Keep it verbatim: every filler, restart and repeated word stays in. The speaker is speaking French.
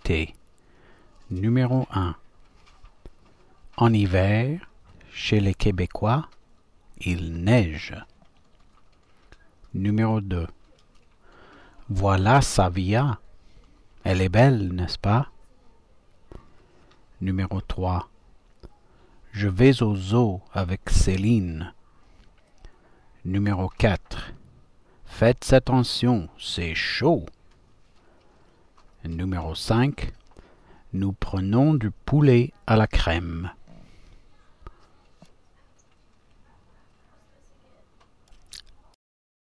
l'été. Numéro un. En hiver, chez les Québécois, il neige. Numéro deux. Voilà Savia. Elle est belle, n'est-ce pas? Numéro trois. Je vais au zoo avec Céline. Numéro quatre. Faites attention, c'est chaud. Numéro cinq. Nous prenons du poulet à la crème.